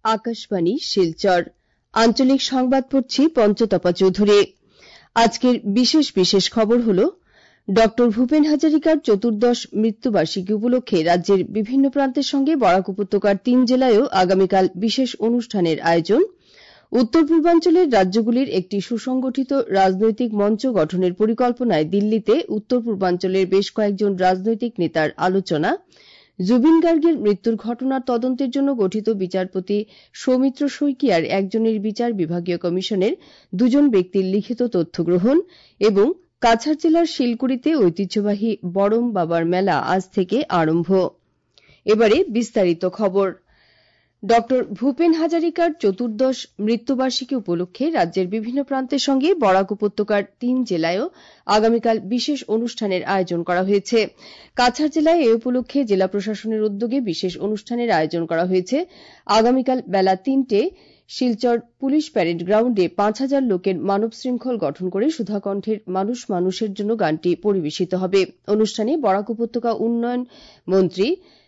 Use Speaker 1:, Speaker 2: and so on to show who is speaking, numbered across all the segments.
Speaker 1: আকাশবাণী শিলচর আঞ্চলিক সংবাদ পড়ছি পঞ্চতপা চৌধুরী। আজকের বিশেষ খবর হল ডক্টর ভূপেন হাজারিকার চতুর্দশ মৃত্যুবার্ষিকী উপলক্ষে রাজ্যের বিভিন্ন প্রান্তের সঙ্গে বরাক উপত্যকার ৩ জেলায়ও আগামীকাল বিশেষ অনুষ্ঠানের আয়োজন, উত্তর পূর্বাঞ্চলের রাজ্যগুলির একটি সুসংগঠিত রাজনৈতিক মঞ্চ গঠনের পরিকল্পনায় দিল্লিতে উত্তর পূর্বাঞ্চলের বেশ কয়েকজন রাজনৈতিক নেতার আলোচনা, জুবিন গার্গের মৃত্যুর ঘটনার তদন্তের জন্য গঠিত বিচারপতি সৌমিত্র শইকীয়ার একজনের বিচার বিভাগীয় কমিশনের ২ জন ব্যক্তির লিখিত তথ্য গ্রহণ এবং কাছাড় জেলার শিলকুড়িতে ঐতিহ্যবাহী বড়ম বাবার মেলা আজ থেকে আরম্ভ। এবারে বিস্তারিত খবর। ডক্টর ভূপেন হাজারিকার চতুর্দশ মৃত্যুবার্ষিকী উপলক্ষে রাজ্যের বিভিন্ন প্রান্তের সঙ্গে বরাক উপত্যকার ৩ জেলায়ও আগামীকাল বিশেষ অনুষ্ঠানের আয়োজন করা হয়েছে। কাছাড় জেলায় এ উপলক্ষে জেলা প্রশাসনের উদ্যোগে বিশেষ অনুষ্ঠানের আয়োজন করা হয়েছে। আগামীকাল বেলা ৩টে শিলচর পুলিশ প্যারেড গ্রাউন্ডে ৫,০০০ লোকের মানব শৃঙ্খল গঠন করে সুধাকণ্ঠের মানুষ মানুষের জন্য গানটি পরিবেশিত হবে। অনুষ্ঠানে বরাক উপত্যকা উন্নয়ন মন্ত্রী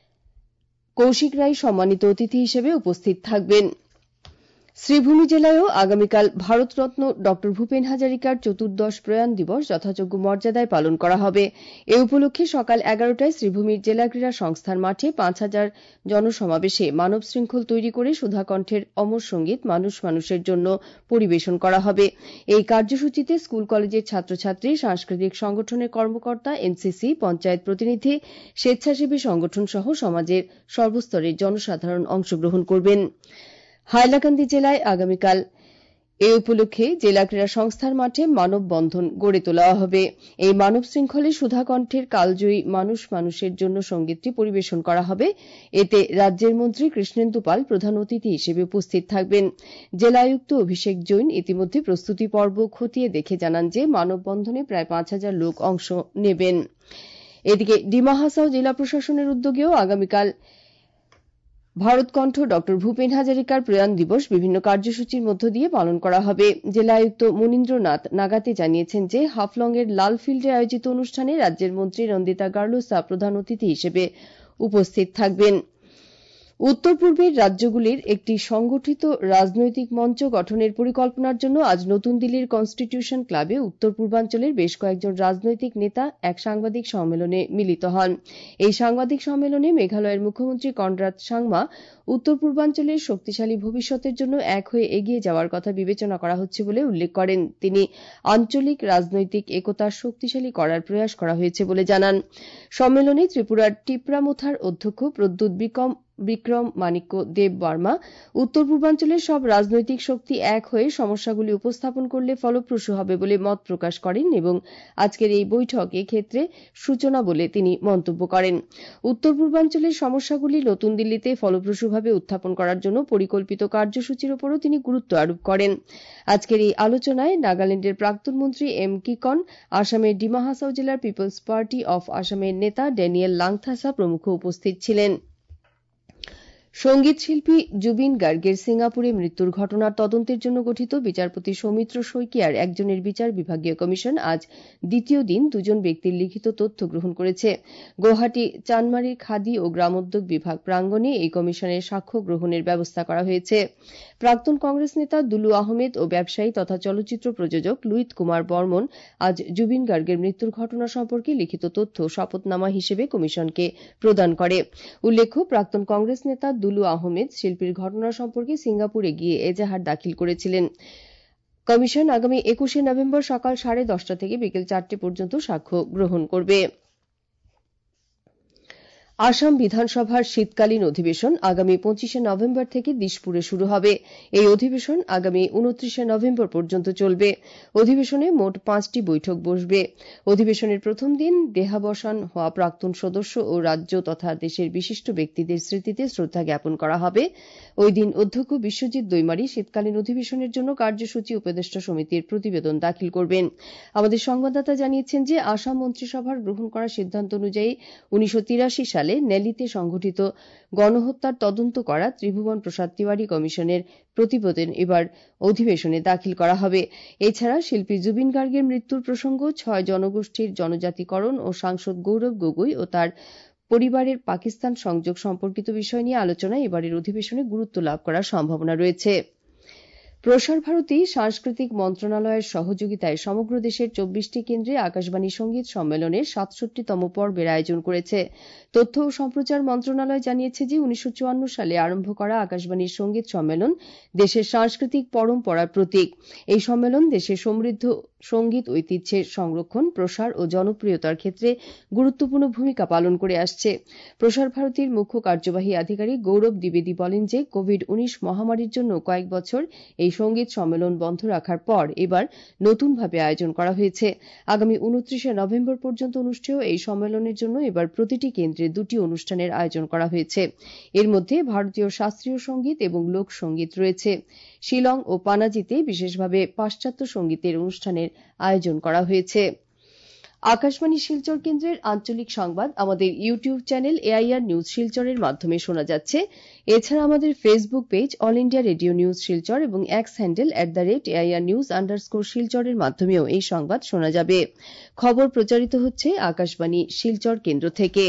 Speaker 1: কৌশিক রায় সম্মানিত অতিথি হিসেবে উপস্থিত থাকবেন। শ্রীভূমি জেলায়ও আগামীকাল ভারতরত্ন ডক্টর ভূপেন হাজারিকার চতুর্দশ প্রয়াণ দিবস যথাযোগ্য মর্যাদায় পালন করা হবে। এ উপলক্ষে সকাল ১১টায় শ্রীভূমির জেলা ক্রীড়া সংস্থার মাঠে ৫,০০০ জনসমাবেশে মানব শৃঙ্খল তৈরি করে সুধাকণ্ঠের অমর সঙ্গীত মানুষ মানুষের জন্য পরিবেশন করা হবে। এই কার্যসূচিতে স্কুল কলেজের ছাত্রছাত্রী, সাংস্কৃতিক সংগঠনের কর্মকর্তা, এনসিসি, পঞ্চায়েত প্রতিনিধি, স্বেচ্ছাসেবী সংগঠন সহ সমাজের সর্বস্তরের জনসাধারণ অংশগ্রহণ করবেন। হাইলাকান্দি জেলায় আগামীকাল এ উপলক্ষে জেলা ক্রীড়া সংস্থার মাঠে মানববন্ধন গড়ে তোলা হবে। এই মানব শৃঙ্খলে সুধাকণ্ঠের কালজয়ী মানুষ মানুষের জন্য সঙ্গীতটি পরিবেশন করা হবে। এতে রাজ্যের মন্ত্রী কৃষ্ণেন্দু পাল প্রধান অতিথি হিসেবে উপস্থিত থাকবেন। জেলা আয়ুক্ত অভিষেক জৈন ইতিমধ্যে প্রস্তুতি পর্ব খতিয়ে দেখে জানান যে মানববন্ধনে প্রায় ৫,০০০ লোক অংশ নেবেন। এদিকে ডিমা হাসাও জেলা প্রশাসনের উদ্যোগেও আগামীকাল ভারতকণ্ঠ ডক্টর ভূপেন হাজারিকার প্রয়াণ দিবস বিভিন্ন কার্যসূচির মধ্য দিয়ে পালন করা হবে। জেলা আয়ুক্ত মনীন্দ্রনাথ নাগাতে জানিয়েছেন যে হাফলংয়ের লাল ফিল্ডে আয়োজিত অনুষ্ঠানে রাজ্যের মন্ত্রী রন্দিতা গার্লোসা প্রধান অতিথি হিসেবে উপস্থিত থাকবেন। উত্তর পূর্বের রাজ্যগুলির একটি সংগঠিত রাজনৈতিক মঞ্চ গঠনের পরিকল্পনার জন্য আজ নতুন দিল্লির কনস্টিটিউশন ক্লাবে উত্তর পূর্বাঞ্চলের বেশ কয়েকজন রাজনৈতিক নেতা এক সাংবাদিক সম্মেলনে মিলিত হন। এই সাংবাদিক সম্মেলনে মেঘালয়ের মুখ্যমন্ত্রী কনরাড সাংমা উত্তর পূর্বাঞ্চলের শক্তিশালী ভবিষ্যতের জন্য এক হয়ে এগিয়ে যাওয়ার কথা বিবেচনা করা হচ্ছে বলে উল্লেখ করেন। তিনি আঞ্চলিক রাজনৈতিক একতা শক্তিশালী করার প্রয়াস করা হয়েছে বলে জানান। সম্মেলনে ত্রিপুরার টিপরামোথার অধ্যক্ষ প্রদ্যুৎ বিক্রম মাণিক্য দেব বর্মা উত্তর পূর্বাঞ্চলের সব রাজনৈতিক শক্তি এক হয়ে সমস্যাগুলি উপস্থাপন করলে ফলপ্রসূ হবে বলে মত প্রকাশ করেন এবং আজকের এই বৈঠক এক্ষেত্রে সূচনা বলে তিনি মন্তব্য করেন। উত্তর পূর্বাঞ্চলের সমস্যাগুলি নতুন দিল্লিতে ফলপ্রসূভাবে উত্থাপন করার জন্য পরিকল্পিত কার্যসূচির উপরও তিনি গুরুত্ব আরোপ করেন। আজকের এই আলোচনায় নাগাল্যান্ডের প্রাক্তন মন্ত্রী এম কিকন, আসামের ডিমা হাসাও জেলার পিপলস পার্টি অফ আসামের নেতা ড্যানিয়েল লাংথাসা প্রমুখ উপস্থিত ছিলেন। সঙ্গীত শিল্পী জুবিন গার্গের সিঙ্গাপুরে মৃত্যুর ঘটনার তদন্তের জন্য গঠিত বিচারপতি সৌমিত্র শইকীয়ার একজনের বিচার বিভাগীয় কমিশন আজ দ্বিতীয় দিন ২ জন ব্যক্তির লিখিত তথ্য গ্রহণ করেছে। গুয়াহাটি চানমারির খাদি ও গ্রামোদ্যোগ বিভাগ প্রাঙ্গণে এই কমিশনের সাক্ষ্য গ্রহণের ব্যবস্থা করা হয়েছে। প্রাক্তন কংগ্রেস নেতা দুলু আহমেদ ও ব্যবসায়ী তথা চলচ্চিত্র প্রযোজক লুইত কুমার বর্মন আজ জুবিন গার্গের মৃত্যুর ঘটনা সম্পর্কে লিখিত তথ্য শপথনামা হিসেবে কমিশনকে প্রদান করে। উল্লেখ্য, প্রাক্তন কংগ্রেস নেতা দুলু আহমেদ শিল্পীর ঘটনা সম্পর্কে সিঙ্গাপুরে গিয়ে এজাহার দাখিল করেছিলেন। কমিশন আগামী ২১শে নভেম্বর সকাল 10:30 থেকে বিকেল 4টে পর্যন্ত সাক্ষ্য গ্রহণ করবে। আসাম বিধানসভার শীতকালীন অধিবেশন আগামী 25শে নভেম্বর থেকে দিশপুরে শুরু হবে। এই অধিবেশন আগামী 29শে নভেম্বর পর্যন্ত চলবে। অধিবেশনে মোট 5টি বৈঠক বসবে। অধিবেশনের প্রথম দিন দেহাবসান হওয়া প্রাক্তন সদস্য ও রাজ্য তথা দেশের বিশিষ্ট ব্যক্তিদের স্মৃতিতে শ্রদ্ধা জ্ঞাপন করা হবে। ওই দিন অধ্যক্ষ বিশ্বজিৎ দৈমারি শীতকালীন অধিবেশনের জন্য কার্যসূচি উপদেষ্টা সমিতির প্রতিবেদন দাখিল করবেন। আমাদের সংবাদদাতা জানিয়েছেন যে আসাম মন্ত্রিসভার গ্রহণ করা সিদ্ধান্ত অনুযায়ী 1983 সালে নেলিতে সংঘটিত গণহত্যার তদন্ত করা ত্রিভুবন প্রসাদ তিওয়ারি কমিশনের প্রতিবেদন এবার অধিবেশনে দাখিল করা হবে। এছাড়া শিল্পী জুবিন গার্গের মৃত্যুর প্রসঙ্গ, 6 জনগোষ্ঠীর জনজাতিকরণ ও সাংসদ গৌরব গগৈ ও তার পরিবারের পাকিস্তান সংযোগ সম্পর্কিত বিষয় নিয়ে আলোচনায় এবারের অধিবেশনে গুরুত্ব লাভ করার সম্ভাবনা রয়েছে। প্রসার ভারতী সাংস্কৃতিক মন্ত্রণালয়ের সহযোগিতায় সমগ্র দেশের ২৪টি কেন্দ্রে আকাশবাণী সঙ্গীত সম্মেলনের ৬৭তম পর্বের আয়োজন করেছে। তথ্য ও সম্প্রচার মন্ত্রণালয় জানিয়েছে যে ১৯৫৪ সালে আরম্ভ করা আকাশবাণীর সঙ্গীত সম্মেলন দেশের সাংস্কৃতিক পরম্পরার প্রতীক। এই সম্মেলন দেশের সমৃদ্ধ সঙ্গীত ঐতিহ্যের সংরক্ষণ, প্রসার ও জনপ্রিয়তার ক্ষেত্রে গুরুত্বপূর্ণ ভূমিকা পালন করে আসছে। প্রসার ভারতীর মুখ্য কার্যবাহী আধিকারিক গৌরব দ্বিবেদী বলেন যে কোভিড-১৯ মহামারীর জন্য কয়েক বছর এই সঙ্গীত সম্মেলন বন্ধ রাখার পর এবার নতুনভাবে আয়োজন করা হয়েছে। আগামী ২৯শে নভেম্বর পর্যন্ত অনুষ্ঠেয় এই সম্মেলনের জন্য এবার প্রতিটি কেন্দ্রে ২টি অনুষ্ঠানের আয়োজন করা হয়েছে। এর মধ্যে ভারতীয় শাস্ত্রীয় সঙ্গীত এবং লোকসঙ্গীত রয়েছে। শিলং ও পানাজিতে বিশেষভাবে পাশ্চাত্য সঙ্গীতের অনুষ্ঠানের আয়োজন করা হয়েছে। আকাশবাণী শিলচর কেন্দ্রের আঞ্চলিক সংবাদ আমাদের ইউটিউব চ্যানেল এআইআর নিউজ শিলচরের মাধ্যমে শোনা যাচ্ছে। এছাড়া আমাদের Facebook page all India radio news Silchar এবং এক্স হ্যান্ডেল @AIR_News_শিলচরের মাধ্যমেও এই সংবাদ শোনা যাবে। খবর প্রচারিত হচ্ছে আকাশবাণী শিলচর কেন্দ্র থেকে।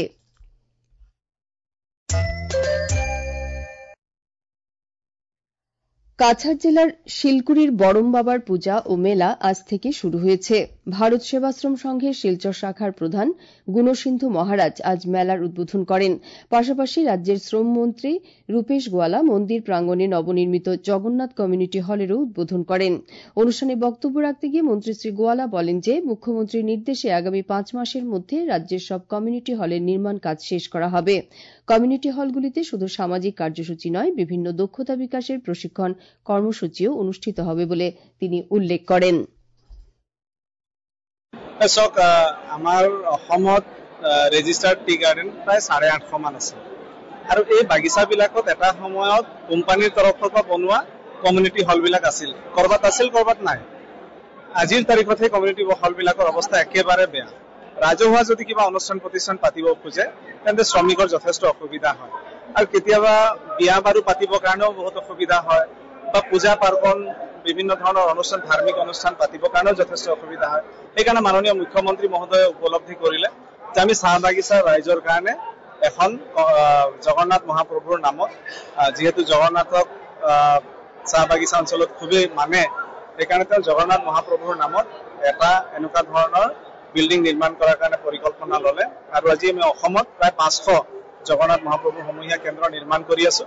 Speaker 1: কাছাড় জেলার শিলকুড়ির বড়ম বাবার পূজা ও মেলা আজ থেকে শুরু হয়েছে। ভারত সেবাশ্রম সংঘের শিলচর শাখার প্রধান গুণসিন্ধু মহারাজ আজ মেলার উদ্বোধন করেন। পাশাপাশি রাজ্যের শ্রমমন্ত্রী রূপেশ গোয়ালা মন্দির প্রাঙ্গণে নবনির্মিত জগন্নাথ কমিউনিটি হলেরও উদ্বোধন করেন। অনুষ্ঠানে বক্তব্য রাখতে গিয়ে মন্ত্রী শ্রী গোয়ালা বলেন যে মুখ্যমন্ত্রীর নির্দেশে আগামী ৫ মাসের মধ্যে রাজ্যের সব কমিউনিটি হলের নির্মাণ কাজ শেষ করা হবে। কমিউনিটি হলগুলিতে শুধু সামাজিক কার্যসূচি নয়, বিভিন্ন দক্ষতা বিকাশের প্রশিক্ষণ কর্মসূচিও অনুষ্ঠিত হবে বলে তিনি উল্লেখ করেন।
Speaker 2: আমাৰ অসমত ৰেজিষ্টাৰ্ড টি গাৰ্ডেন প্ৰায় ৮৫০ মান আছে আৰু এই বাগিচাবিলাকত এটা সময়ত কোম্পানীৰ তৰফৰ পৰা বনোৱা কমিউনিটি হলবিলাক আছিল, কৰবাত নাই। আজিৰ তাৰিখত সেই কমিউনিটি হলবিলাকৰ অৱস্থা একেবাৰে বেয়া। ৰাজহুৱা যদি কিবা অনুষ্ঠান প্ৰতিষ্ঠান পাতিব খোজে তেন্তে শ্ৰমিকৰ যথেষ্ট অসুবিধা হয় আৰু কেতিয়াবা বিয়া বাৰু পাতিবৰ কাৰণেও বহুত অসুবিধা হয় বা পূজা পাৰ্বণ বিভিন্ন ধৰণৰ অনুষ্ঠান ধাৰ্মিক অনুষ্ঠান পাতিবৰ কাৰণেও যথেষ্ট অসুবিধা হয়। সেইকাৰণে মাননীয় মুখ্যমন্ত্ৰী মহোদয়ে উপলব্ধি কৰিলে যে আমি চাহ বাগিচা ৰাইজৰ কাৰণে এখন জগন্নাথ মহাপ্ৰভুৰ নামত, যিহেতু জগন্নাথক চাহ বাগিচা অঞ্চলত খুবেই মানে, সেইকাৰণে তেওঁ জগন্নাথ মহাপ্ৰভুৰ নামত এটা এনেকুৱা ধৰণৰ বিল্ডিং নিৰ্মাণ কৰাৰ কাৰণে পৰিকল্পনা ল'লে আৰু আজি আমি অসমত প্ৰায় ৫০০ জগন্নাথ মহাপ্ৰভুৰ সমূহীয়া কেন্দ্ৰ নিৰ্মাণ কৰি আছো।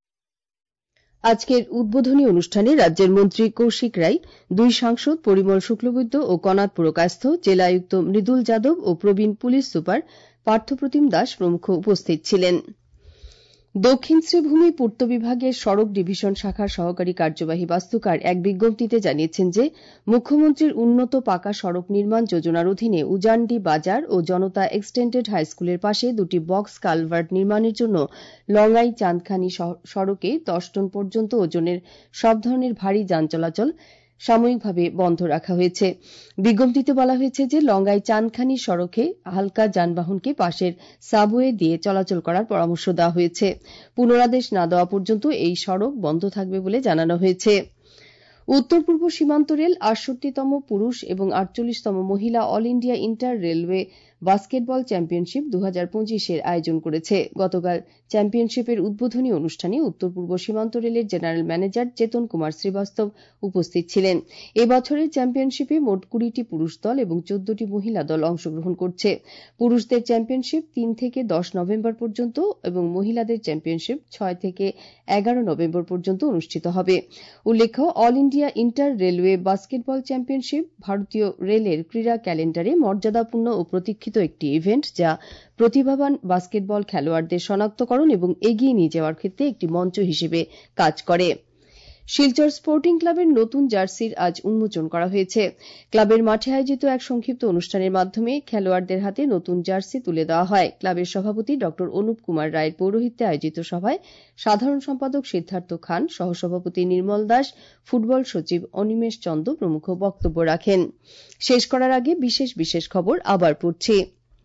Speaker 1: আজকের উদ্বোধনী অনুষ্ঠানে রাজ্যের মন্ত্রী কৌশিক রায়, 2 সাংসদ পরিমল শুক্লবৈদ্য ও কনাদ পুরকায়স্থ, জেলা আয়ুক্ত মৃদুল যাদব ও প্রবীণ পুলিশ সুপার পার্থপ্রতিম দাস প্রমুখ উপস্থিত ছিলেন। দক্ষিণ শ্রীভূমি পূর্ত বিভাগের সড়ক ডিভিশন শাখার সহকারী কার্যবাহী বাস্তুকার এক বিজ্ঞপ্তিতে জানিয়েছেন যে মুখ্যমন্ত্রীর উন্নত পাকা সড়ক নির্মাণ যোজনার অধীনে উজানডি বাজার ও জনতা এক্সটেন্ডেড হাইস্কুলের পাশে 2টি বক্স কালভার্ট নির্মাণের জন্য লঙ্গাই চাঁদখানি সড়কে 10 টন পর্যন্ত ওজনের সব ধরনের ভারী যান চলাচল সাময়িকভাবে বন্ধ রাখা হয়েছে। বিজ্ঞপ্তিতে বলা হয়েছে যে লঙ্গাই চাঁদখানি সড়কে হালকা যানবাহনকে পাশের সাবওয়ে দিয়ে চলাচল করার পরামর্শ দেওয়া হয়েছে। পুনরাদেশ না দেওয়া পর্যন্ত এই সড়ক বন্ধ থাকবে বলে জানানো হয়েছে। উত্তর পূর্ব সীমান্ত রেল ৬৮তম পুরুষ এবং ৪৮তম মহিলা all India inter railway basketball championship ২০২৫-এর আয়োজন করেছে। গতকাল চ্যাম্পিয়নশিপের উদ্বোধনী অনুষ্ঠানে উত্তর পূর্ব সীমান্ত রেলের জেনারেল ম্যানেজার চেতন কুমার শ্রীবাস্তব উপস্থিত ছিলেন। এবছরের চ্যাম্পিয়নশিপে মোট ২০টি পুরুষ দল এবং ১৪টি মহিলা দল অংশগ্রহণ করছে। পুরুষদের চ্যাম্পিয়নশিপ ৩ থেকে ১০ নভেম্বর পর্যন্ত এবং মহিলাদের চ্যাম্পিয়নশিপ ৬ থেকে ১১ নভেম্বর পর্যন্ত অনুষ্ঠিত হবে। উল্লেখ্য, all India inter railway basketball championship ভারতীয় রেলের ক্রীড়া ক্যালেন্ডারে মর্যাদাপূর্ণ ও প্রতীক্ষিত একটি ইভেন্ট, যা প্রতিভাবান বাস্কেটবল খেলোয়াড়দের শনাক্তকরণ এবং এগিয়ে নিয়ে যাওয়ার ক্ষেত্রে একটি মঞ্চ হিসেবে কাজ করে। শিলচর স্পোর্টিং ক্লাবের নতুন জার্সির আজ উন্মোচন করা হয়েছে। ক্লাবের মাঠে আয়োজিত এক সংক্ষিপ্ত অনুষ্ঠানের মাধ্যমে খেলোয়াড়দের হাতে নতুন জার্সি তুলে দেওয়া হয়। ক্লাবের সভাপতি ড অনুপ কুমার রায়ের পৌরোহিত্যে আয়োজিত সভায় সাধারণ সম্পাদক সিদ্ধার্থ খান, সহসভাপতি নির্মল দাস, ফুটবল সচিব অনিমেষ চন্দ প্রমুখ বক্তব্য রাখেন। শেষ করার আগে বিশেষ খবর আবার পড়ছি।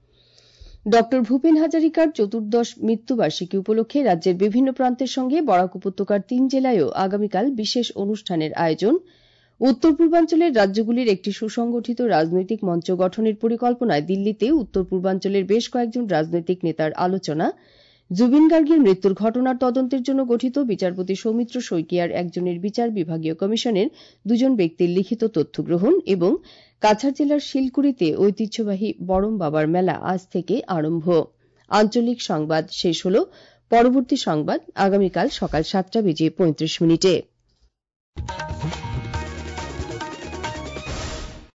Speaker 1: ড ভূপেন হাজারিকার চতুর্দশ মৃত্যুবার্ষিকী উপলক্ষে রাজ্যের বিভিন্ন প্রান্তের সঙ্গে বরাক উপত্যকার 3 জেলায়ও আগামীকাল বিশেষ অনুষ্ঠানের আয়োজন। উত্তর পূর্বাঞ্চলের রাজ্যগুলির একটি সুসংগঠিত রাজনৈতিক মঞ্চ গঠনের পরিকল্পনায় দিল্লিতে উত্তর পূর্বাঞ্চলের বেশ কয়েকজন রাজনৈতিক নেতার আলোচনা, জুবিন গার্গের মৃত্যুর ঘটনার তদন্তের জন্য গঠিত বিচারপতি সৌমিত্র শইকিয়ার একজনের বিচার বিভাগীয় কমিশনের 2জন ব্যক্তির লিখিত তথ্য গ্রহণ এবং কাছাড় জেলার শিলকুড়িতে ঐতিহ্যবাহী বড়ম বাবার মেলা আজ থেকে আরম্ভ। আঞ্চলিক সংবাদ শেষ হল। পরবর্তী সংবাদ আগামীকাল সকাল 7:35 মিনিটে।